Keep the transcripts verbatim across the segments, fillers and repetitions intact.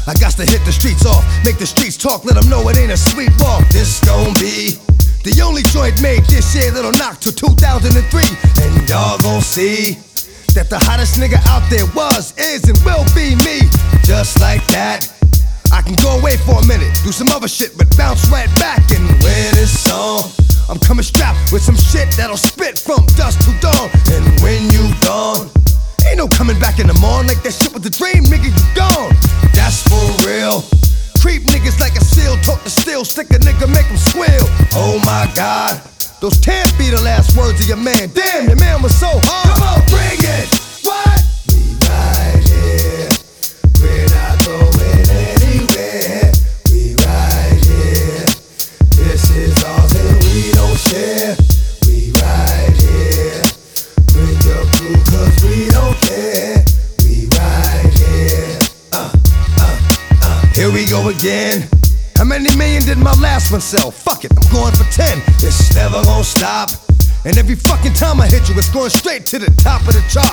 I got to hit the streets off, make the streets talk, let them know it ain't a sweet walk. This gon' be the only joint made this year that'll knock till two thousand three. And y'all gon' see that the hottest nigga out there was, is, and will be me. Just like that, I can go away for a minute, do some other shit, but bounce right back. And when it's on, I'm coming strapped with some shit that'll spit from dusk to dawn. And when you gone, ain't no coming back in the morning. Like that shit was a dream, nigga, you gone. That's for real. Creep niggas like a seal, talk the steel, stick a nigga, make him squeal. Oh my God, those can't be the last words of your man. Damn, your man was so hard. Come on, bring it. What? We right here, we're not going anywhere. We right here, this is ours and we don't share. We right here, bring your crew cause we don't care. We right here, uh, uh, uh. Here we go again. How many million did my last one sell? Fuck it, I'm going for ten. It's never gonna stop. And every fucking time I hit you, it's going straight to the top of the chart.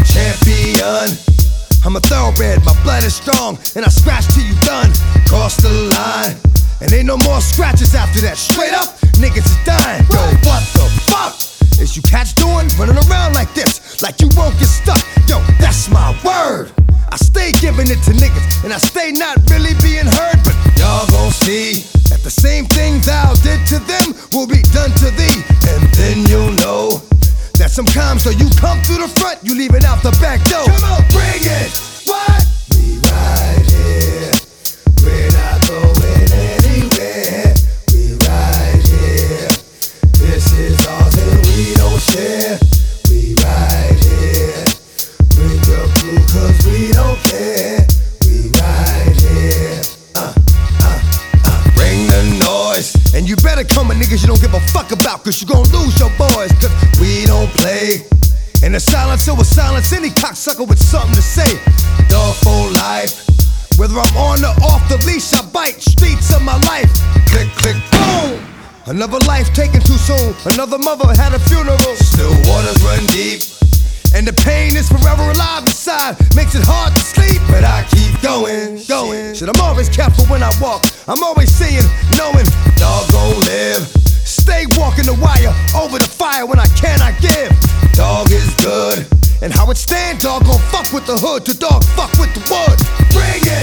Champion, I'm a thoroughbred, my blood is strong, and I scratch till you done. Cross the line, and ain't no more scratches after that. Straight up, niggas is dying. Yo, what the fuck is you cats doing? Running around like this, like you won't get stuck. Yo, that's my word. I stay giving it to niggas, and I stay not really being heard. But y'all gon' see that the same things thou did to them will be done to thee. And then you'll know that sometimes though you come through the front, you leave it out the back door. Come on, bring it. What? We right here, we're not going anywhere. We right here, this is ours and we don't share. We right here, bring your crew cause we don't care. We right here, uh, uh, uh. Bring the noise, and you better come with niggas you don't give a fuck about, cause you gon' lose your boys, cause we don't play. In the silence, it was silence, any cocksucker with something to say. Dog for life, whether I'm on or off the leash, I bite. Streets of my life, click, click, boom. Another life taken too soon, another mother had a funeral. Still waters run deep, and the pain is forever alive inside. Makes it hard to sleep, but I keep going, going. Shit, I'm always careful when I walk, I'm always seeing, knowing, dog gon' live. Stay walking the wire, over the fire when I cannot give. Dog is good, and how it stand, dog gon' fuck with the hood, to dog fuck with the wood. Bring it!